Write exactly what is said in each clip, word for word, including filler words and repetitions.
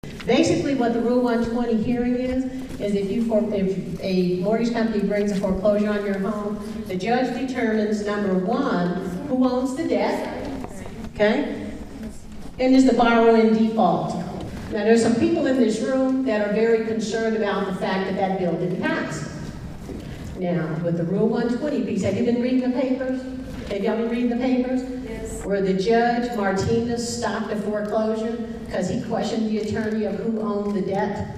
Basically, what the Rule one twenty hearing is, is if you for, if a mortgage company brings a foreclosure on your home, the judge determines, number one, who owns the debt, okay? And is the borrower in default? Now, there's some people in this room that are very concerned about the fact that that bill didn't pass. Now, with the Rule one twenty piece, have you been reading the papers? Have y'all been reading the papers? Yes. Where the judge, Martinez, stopped a foreclosure because he questioned the attorney of who owned the debt.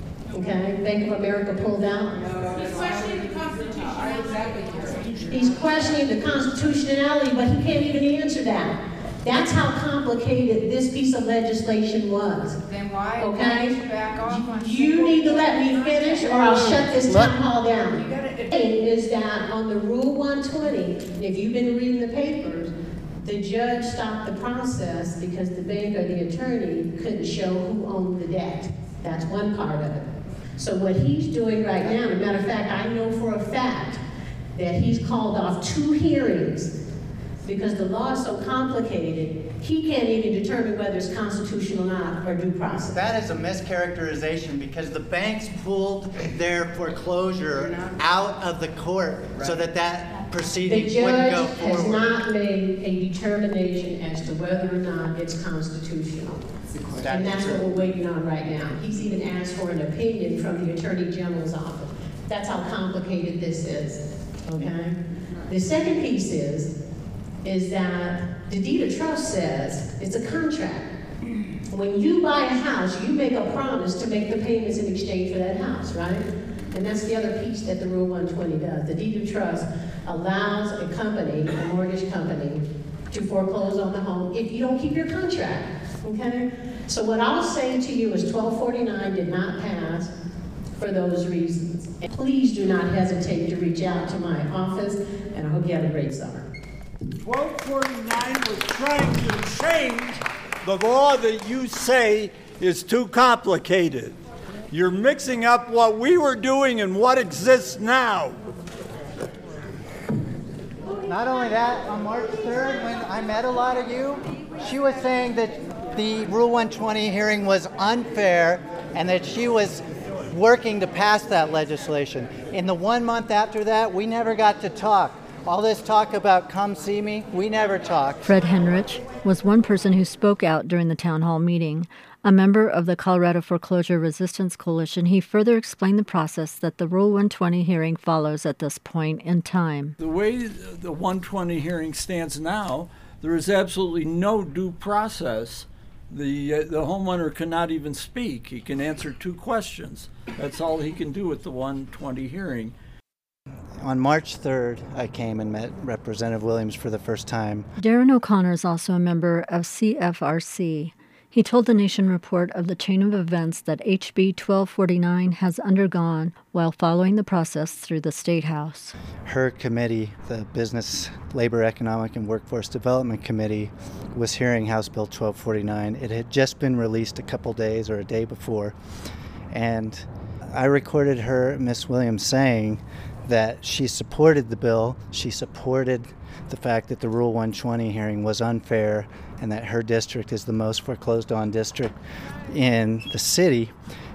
Okay, Bank of America pulled out. He's questioning the constitutionality. He's questioning the constitutionality, but he can't even answer that. That's how complicated this piece of legislation was. Then why okay? you back off on You need to let me finish or I'll shut this town hall down. You gotta, The thing is that on the Rule one twenty, if you've been reading the papers, the judge stopped the process because the bank or the attorney couldn't show who owned the debt. That's one part of it. So what he's doing right now, as a matter of fact, I know for a fact that he's called off two hearings because the law is so complicated, he can't even determine whether it's constitutional or not or due process. That is a mischaracterization because the banks pulled their foreclosure out of the court right. so that that proceeding wouldn't go forward. The judge has not made a determination as to whether or not it's constitutional. That's and that's true. What we're waiting on right now. He's even asked for an opinion from the Attorney General's office. That's how complicated this is, okay? The second piece is, is that the deed of trust says it's a contract. When you buy a house, you make a promise to make the payments in exchange for that house, right? And that's the other piece that the Rule one twenty does. The deed of trust allows a company, a mortgage company, to foreclose on the home if you don't keep your contract, okay? So what I'll say to you is twelve forty-nine did not pass for those reasons. And please do not hesitate to reach out to my office, and I hope you have a great summer. twelve forty-nine was trying to change the law that you say is too complicated. You're mixing up what we were doing and what exists now. Not only that, on March third, when I met a lot of you, she was saying that the Rule one twenty hearing was unfair and that she was working to pass that legislation. In the one month after that, we never got to talk. All this talk about come see me, we never talked. Fred Henrich was one person who spoke out during the town hall meeting. A member of the Colorado Foreclosure Resistance Coalition, he further explained the process that the Rule one twenty hearing follows at this point in time. The way the one twenty hearing stands now, there is absolutely no due process. The, uh, the homeowner cannot even speak. He can answer two questions. That's all he can do with the one twenty hearing. On March third, I came and met Representative Williams for the first time. Darren O'Connor is also a member of C F R C. He told the Nation Report of the chain of events that H B twelve forty-nine has undergone while following the process through the State House. Her committee, the Business, Labor, Economic, and Workforce Development Committee, was hearing House Bill twelve forty-nine. It had just been released a couple days or a day before, and I recorded her, Miss Williams, saying that she supported the bill, she supported the fact that the Rule one twenty hearing was unfair and that her district is the most foreclosed on district in the city.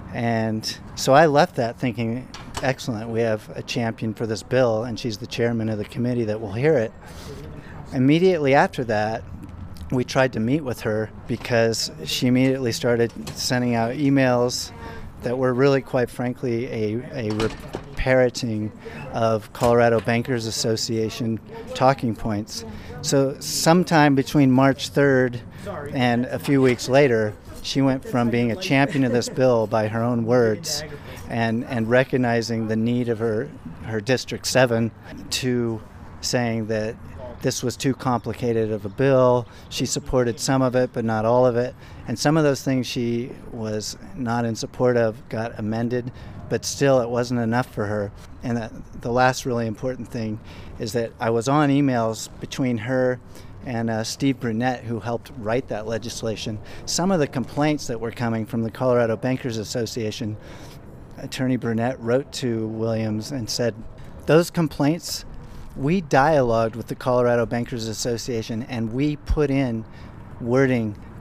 And so I left that thinking, excellent, we have a champion for this bill, and she's the chairman of the committee that will hear it. Immediately after that, we tried to meet with her because she immediately started sending out emails that were really, quite frankly, a, a parroting of Colorado Bankers Association talking points. So sometime between March third and a few weeks later, she went from being a champion of this bill by her own words and, and recognizing the need of her, her District seven to saying that this was too complicated of a bill. She supported some of it, but not all of it. And some of those things she was not in support of got amended, but still it wasn't enough for her. And that, the last really important thing is that I was on emails between her and uh, Steve Brunette, who helped write that legislation. Some of the complaints that were coming from the Colorado Bankers Association, Attorney Brunette wrote to Williams and said, those complaints, we dialogued with the Colorado Bankers Association and we put in wording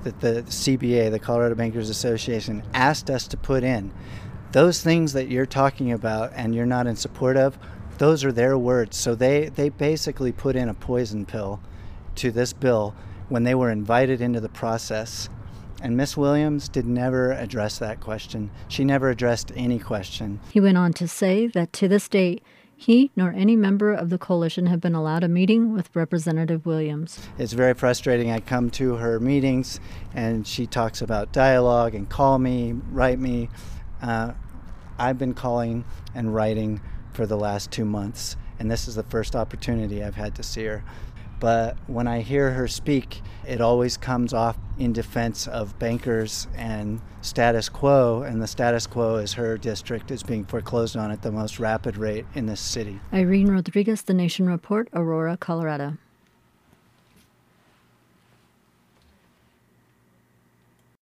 that the C B A, the Colorado Bankers Association, asked us to put in. Those things that you're talking about and you're not in support of, those are their words. So they, they basically put in a poison pill to this bill when they were invited into the process. And Miss Williams did never address that question. She never addressed any question. He went on to say that to this date, he nor any member of the coalition have been allowed a meeting with Representative Williams. It's very frustrating. I come to her meetings and she talks about dialogue and call me, write me. Uh, I've been calling and writing for the last two months, and this is the first opportunity I've had to see her. But when I hear her speak, it always comes off in defense of bankers and status quo, and the status quo is her district is being foreclosed on at the most rapid rate in this city. Irene Rodriguez, The Nation Report, Aurora, Colorado.